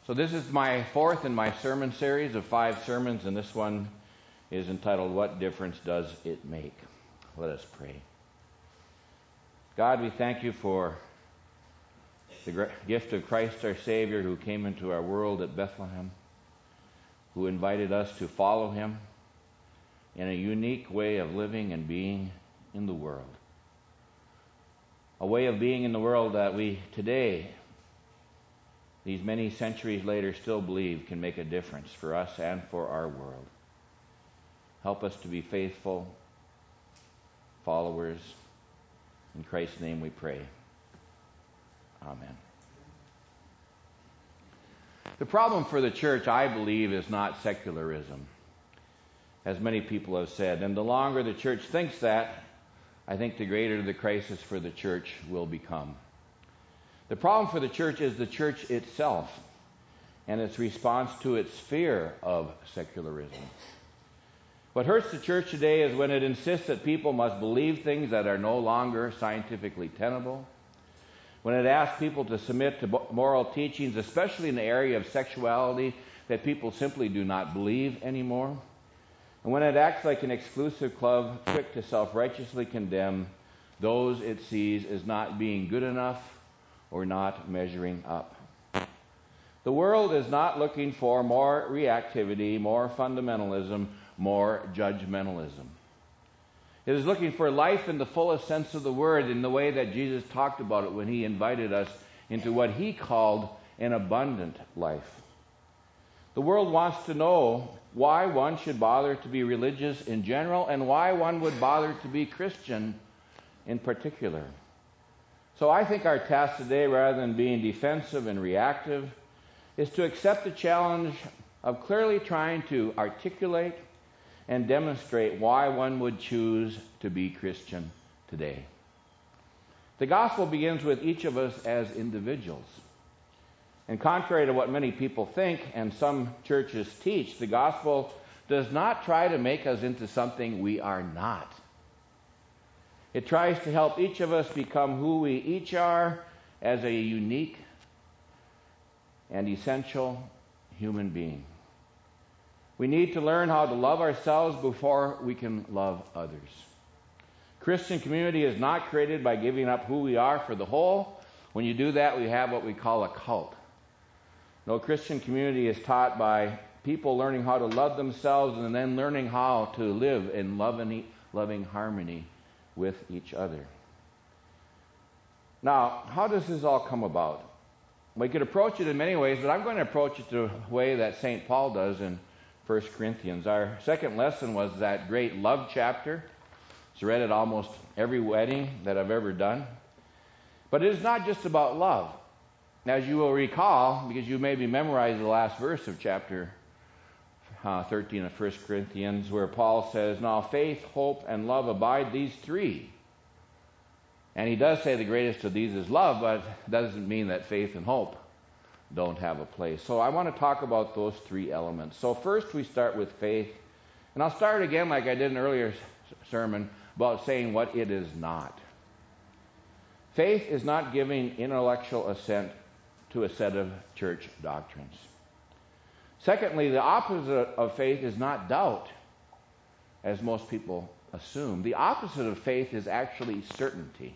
So this is my fourth in my sermon series of 5 sermons, and this one is entitled, What Difference Does It Make? Let us pray. God, we thank you for the gift of Christ our Savior, who came into our world at Bethlehem, who invited us to follow him in a unique way of living and being in the world. A way of being in the world that we today, these many centuries later, still believe can make a difference for us and for our world. Help us to be faithful followers. In Christ's name we pray. Amen. The problem for the church, I believe, is not secularism, as many people have said. And the longer the church thinks that, I think the greater the crisis for the church will become. The problem for the church is the church itself and its response to its fear of secularism. What hurts the church today is when it insists that people must believe things that are no longer scientifically tenable, when it asks people to submit to moral teachings, especially in the area of sexuality, that people simply do not believe anymore, and when it acts like an exclusive club quick to self-righteously condemn those it sees as not being good enough or not measuring up. The world is not looking for more reactivity, more fundamentalism, more judgmentalism. It is looking for life in the fullest sense of the word, in the way that Jesus talked about it when he invited us into what he called an abundant life. The world wants to know why one should bother to be religious in general and why one would bother to be Christian in particular. So I think our task today, rather than being defensive and reactive, is to accept the challenge of clearly trying to articulate and demonstrate why one would choose to be Christian today. The gospel begins with each of us as individuals. And contrary to what many people think and some churches teach, the gospel does not try to make us into something we are not. It tries to help each of us become who we each are as a unique and essential human being. We need to learn how to love ourselves before we can love others. Christian community is not created by giving up who we are for the whole. When you do that, we have what we call a cult. No, Christian community is taught by people learning how to love themselves and then learning how to live in loving harmony with each other. Now, how does this all come about? We could approach it in many ways, but I'm going to approach it the way that St. Paul does in 1 Corinthians. Our second lesson was that great love chapter. It's read at almost every wedding that I've ever done. But it is not just about love. As you will recall, because you maybe memorized the last verse of chapter 13 of 1 Corinthians, where Paul says, now faith, hope, and love abide, these three. And he does say the greatest of these is love, but it doesn't mean that faith and hope don't have a place. So I want to talk about those 3 elements. So first we start with faith. And I'll start again like I did in an earlier sermon about saying what it is not. Faith is not giving intellectual assent to a set of church doctrines. Secondly, the opposite of faith is not doubt, as most people assume. The opposite of faith is actually certainty.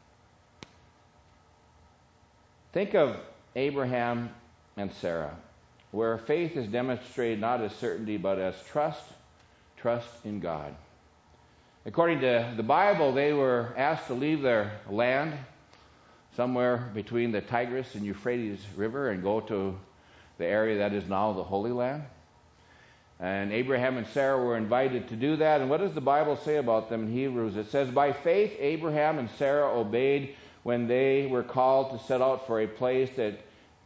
Think of Abraham and Sarah, where faith is demonstrated not as certainty but as trust in God. According to the Bible, they were asked to leave their land somewhere between the Tigris and Euphrates River and go to the area that is now the Holy Land. And Abraham and Sarah were invited to do that. And what does the Bible say about them in Hebrews? It says, by faith Abraham and Sarah obeyed when they were called to set out for a place that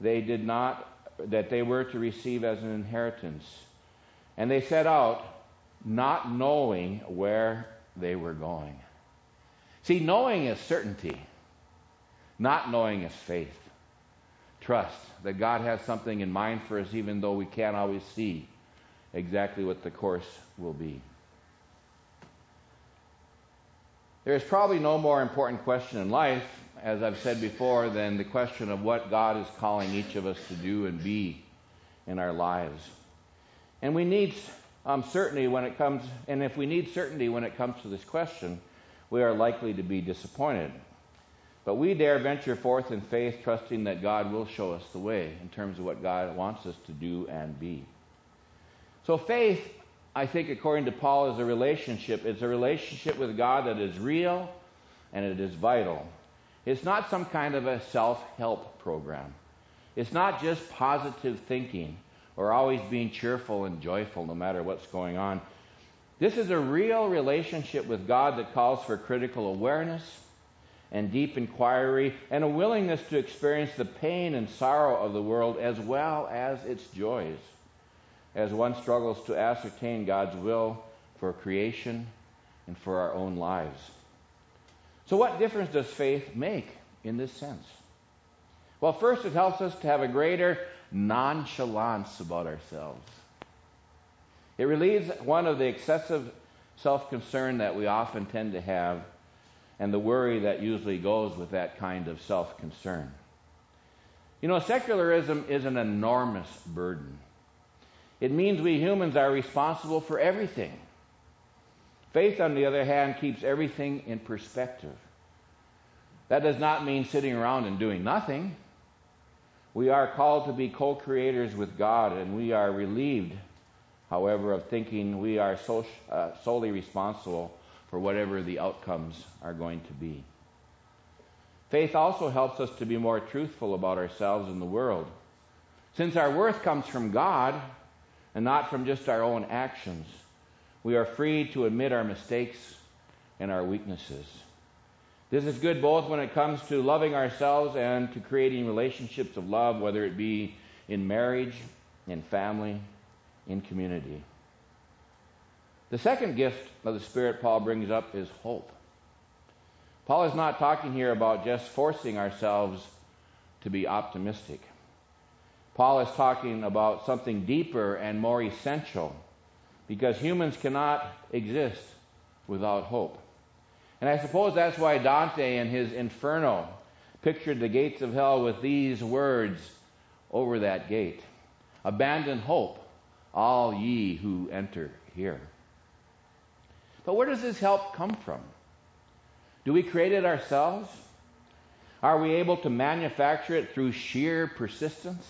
they were to receive as an inheritance. And they set out not knowing where they were going. See, knowing is certainty. Not knowing is faith. Trust that God has something in mind for us, even though we can't always see exactly what the course will be. There is probably no more important question in life, as I've said before, than the question of what God is calling each of us to do and be in our lives. And we need certainty when it comes, and if we need certainty when it comes to this question, we are likely to be disappointed. But we dare venture forth in faith, trusting that God will show us the way in terms of what God wants us to do and be. So faith, I think, according to Paul, is a relationship. It's a relationship with God that is real and it is vital. It's not some kind of a self-help program. It's not just positive thinking or always being cheerful and joyful no matter what's going on. This is a real relationship with God that calls for critical awareness and deep inquiry and a willingness to experience the pain and sorrow of the world as well as its joys, as one struggles to ascertain God's will for creation and for our own lives. So what difference does faith make in this sense? Well, first, it helps us to have a greater nonchalance about ourselves. It relieves one of the excessive self-concern that we often tend to have and the worry that usually goes with that kind of self-concern. You know, secularism is an enormous burden. It means we humans are responsible for everything. Faith, on the other hand, keeps everything in perspective. That does not mean sitting around and doing nothing. We are called to be co-creators with God, and we are relieved, however, of thinking we are solely responsible for whatever the outcomes are going to be. Faith also helps us to be more truthful about ourselves and the world. Since our worth comes from God and not from just our own actions, we are free to admit our mistakes and our weaknesses. This is good both when it comes to loving ourselves and to creating relationships of love, whether it be in marriage, in family, in community. The second gift of the Spirit Paul brings up is hope. Paul is not talking here about just forcing ourselves to be optimistic. Paul is talking about something deeper and more essential, because humans cannot exist without hope. And I suppose that's why Dante in his Inferno pictured the gates of hell with these words over that gate: "Abandon hope, all ye who enter here." But where does this help come from? Do we create it ourselves? Are we able to manufacture it through sheer persistence?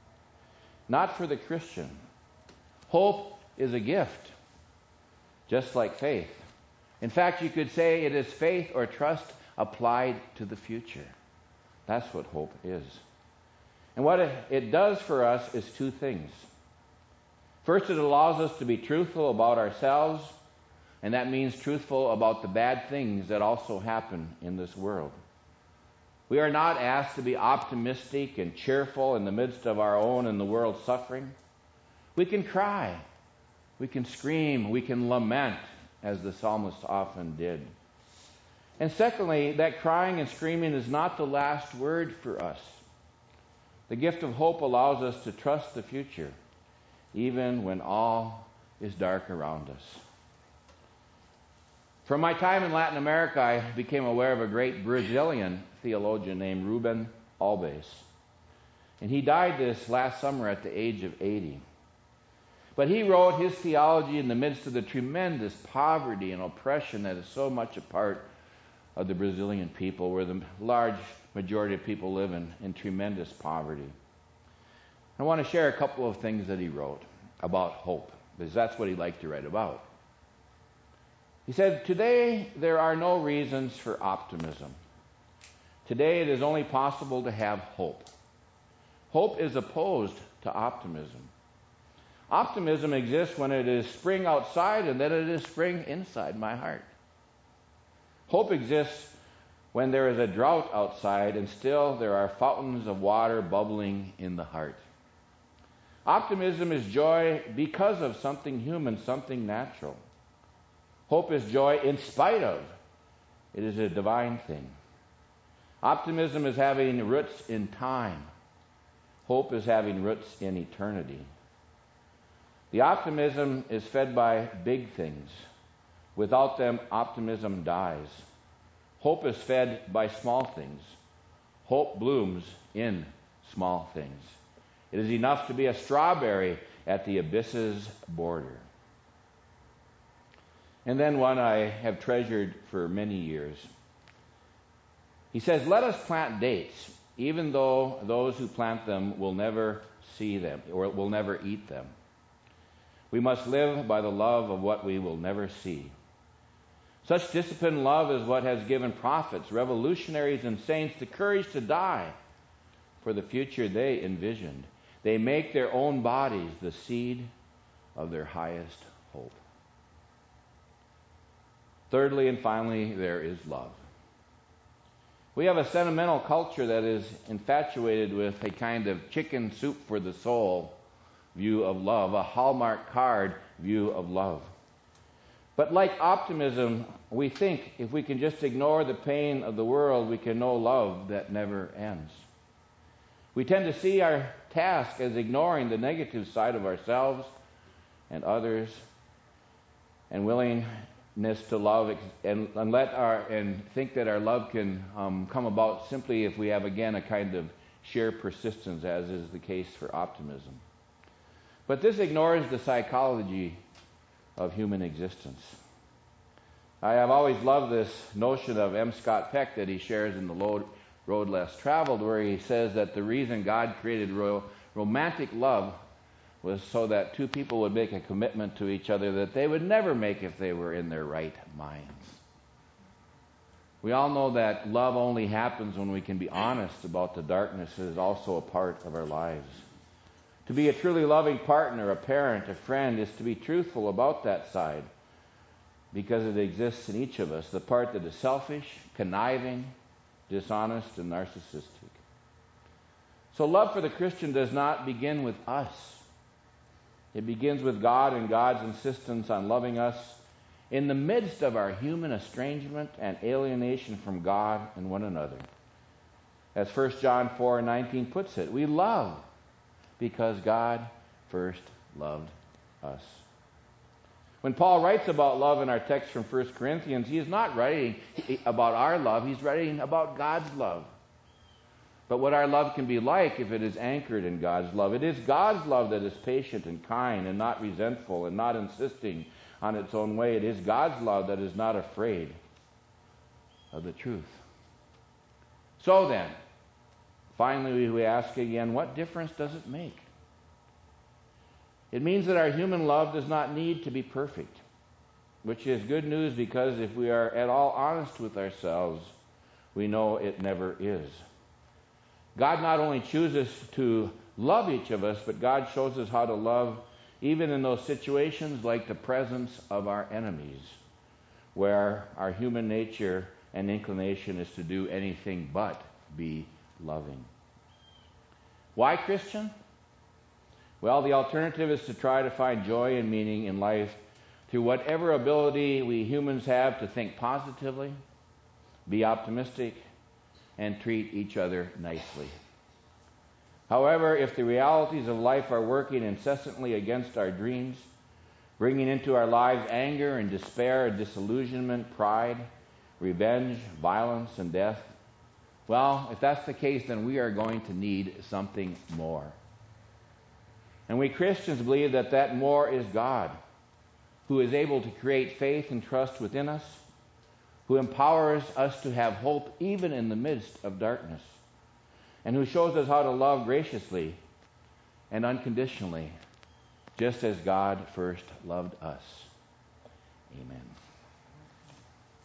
Not for the Christian. Hope is a gift, just like faith. In fact, you could say it is faith or trust applied to the future. That's what hope is. And what it does for us is two things. First, it allows us to be truthful about ourselves, and that means truthful about the bad things that also happen in this world. We are not asked to be optimistic and cheerful in the midst of our own and the world's suffering. We can cry, we can scream, we can lament, as the psalmist often did. And secondly, that crying and screaming is not the last word for us. The gift of hope allows us to trust the future, even when all is dark around us. From my time in Latin America, I became aware of a great Brazilian theologian named Rubem Alves. And he died this last summer at the age of 80. But he wrote his theology in the midst of the tremendous poverty and oppression that is so much a part of the Brazilian people, where the large majority of people live in tremendous poverty. I want to share a couple of things that he wrote about hope, because that's what he liked to write about. He said, "Today there are no reasons for optimism. Today it is only possible to have hope. Hope is opposed to optimism. Optimism exists when it is spring outside and then it is spring inside my heart. Hope exists when there is a drought outside and still there are fountains of water bubbling in the heart. Optimism is joy because of something human, something natural. Hope is joy in spite of. It is a divine thing. Optimism is having roots in time. Hope is having roots in eternity. The optimism is fed by big things. Without them, optimism dies. Hope is fed by small things. Hope blooms in small things. It is enough to be a strawberry at the abyss's border. And then one I have treasured for many years. He says, let us plant dates, even though those who plant them will never see them or will never eat them. We must live by the love of what we will never see. Such disciplined love is what has given prophets, revolutionaries, and saints the courage to die for the future they envisioned. They make their own bodies the seed of their highest hope. Thirdly and finally, there is love. We have a sentimental culture that is infatuated with a kind of chicken soup for the soul view of love, a Hallmark card view of love. But like optimism, we think if we can just ignore the pain of the world, we can know love that never ends. We tend to see our task as ignoring the negative side of ourselves and others, and willingness to love, and think that our love can come about simply if we have, again, a kind of sheer persistence, as is the case for optimism. But this ignores the psychology of human existence. I have always loved this notion of M. Scott Peck that he shares in The Road Less Traveled, where he says that the reason God created romantic love was so that two people would make a commitment to each other that they would never make if they were in their right minds. We all know that love only happens when we can be honest about the darkness that is also a part of our lives. To be a truly loving partner, a parent, a friend, is to be truthful about that side, because it exists in each of us, the part that is selfish, conniving, dishonest, and narcissistic. So love for the Christian does not begin with us. It begins with God and God's insistence on loving us in the midst of our human estrangement and alienation from God and one another. As 1 John 4:19 puts it, we love because God first loved us. When Paul writes about love in our text from 1 Corinthians, he is not writing about our love, he's writing about God's love. But what our love can be like if it is anchored in God's love. It is God's love that is patient and kind and not resentful and not insisting on its own way. It is God's love that is not afraid of the truth. So then, finally we ask again, what difference does it make? It means that our human love does not need to be perfect, which is good news, because if we are at all honest with ourselves, we know it never is. God not only chooses to love each of us, but God shows us how to love even in those situations like the presence of our enemies, where our human nature and inclination is to do anything but be loving. Why Christian? Well, the alternative is to try to find joy and meaning in life through whatever ability we humans have to think positively, be optimistic, and treat each other nicely. However, if the realities of life are working incessantly against our dreams, bringing into our lives anger and despair, disillusionment, pride, revenge, violence, and death, well, if that's the case, then we are going to need something more. And we Christians believe that that more is God, who is able to create faith and trust within us, who empowers us to have hope even in the midst of darkness, and who shows us how to love graciously and unconditionally, just as God first loved us. Amen.